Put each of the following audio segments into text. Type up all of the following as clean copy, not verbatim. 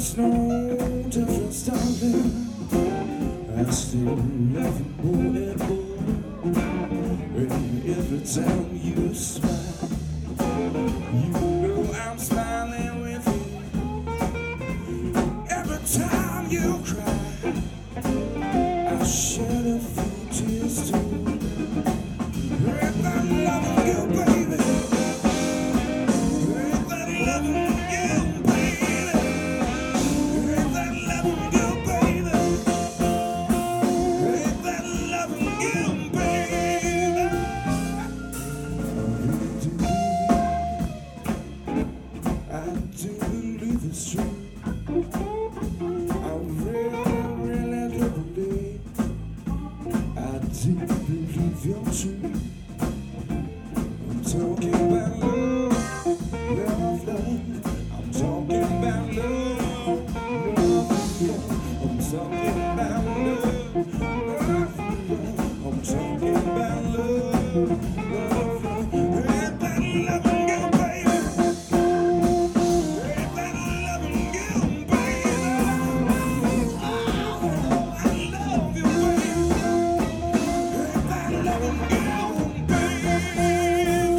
There's no difference, darling. I still love you more and more. And every time you smile, you know I'm smiling with you. Every time you cry, I shed a few tears too. And I love you, baby. And I love you, baby. And I love you, baby. And I love you, baby. I do believe it's true. I really, really do believe. I do believe you're true. I'm talking about love, love, love. I'm talking about love, love, love. I'm talking about love, love, love. I'm talking about love, love, love. And I love you, baby. And I love you, baby. Oh, I love you, baby. And I love you, baby.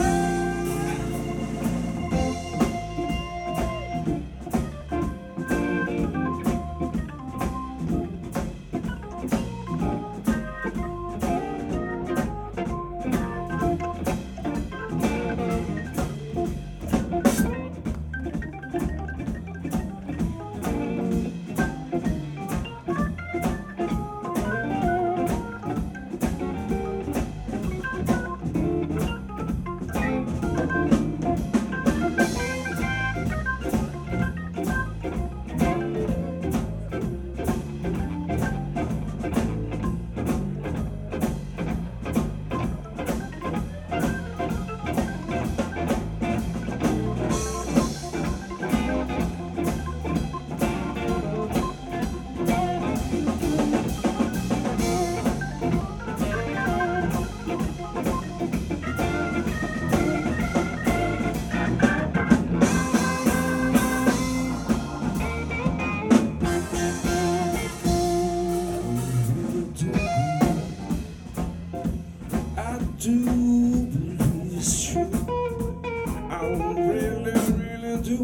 I do believe it's true. I really, really do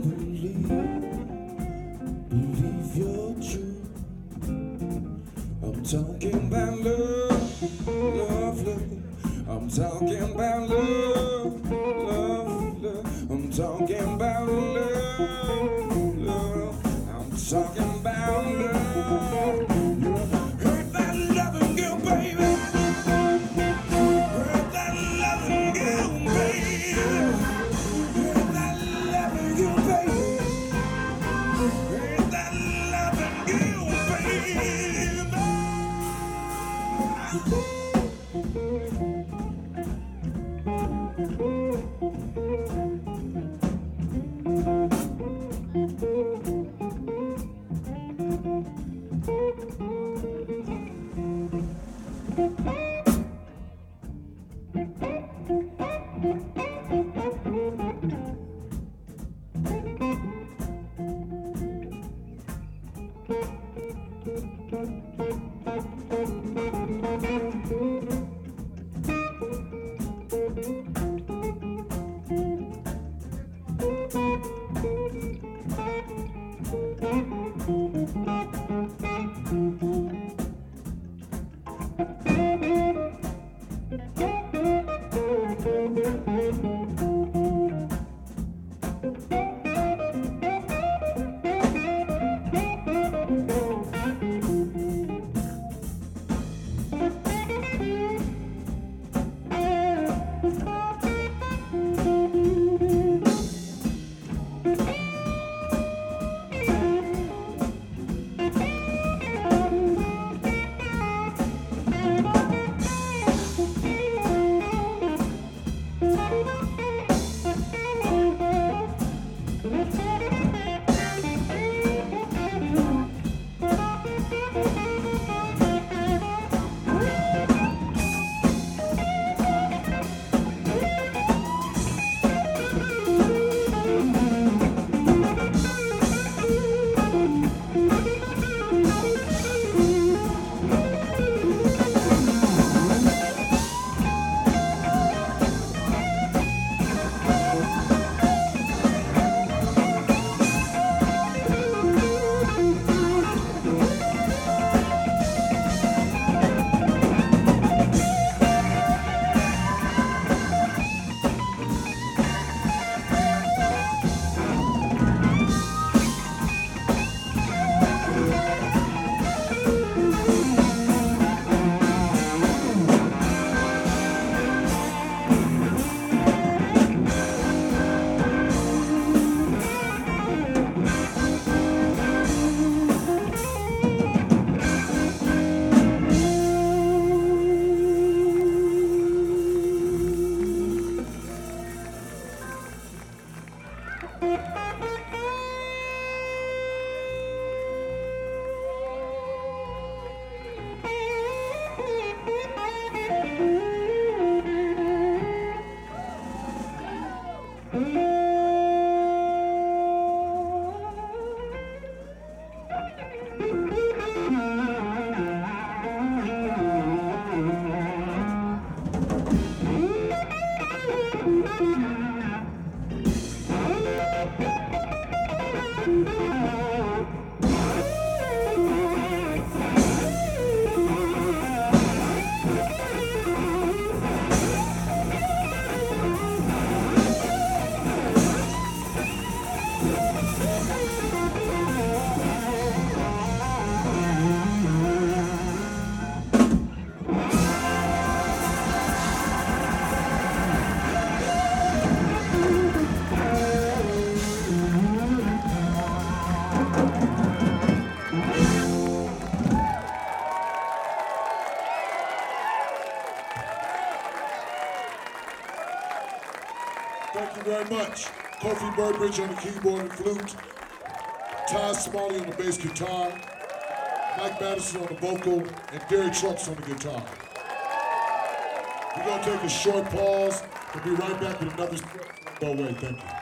believe you're true. I'm talking about love, love, love. I'm talking about love, love, love. I'm talking about love, love. I'm talking about love. Heard that loving girl, baby. Heard that loving girl, baby. Heard that loving girl, baby. Heard that loving girl, baby. Thank you very much. Kofi Burbridge on the keyboard and flute. Ty Smalley on the bass guitar. Mike Madison on the vocal. And Gary Trucks on the guitar. We're going to take a short pause. We'll be right back with another. Go away. Thank you.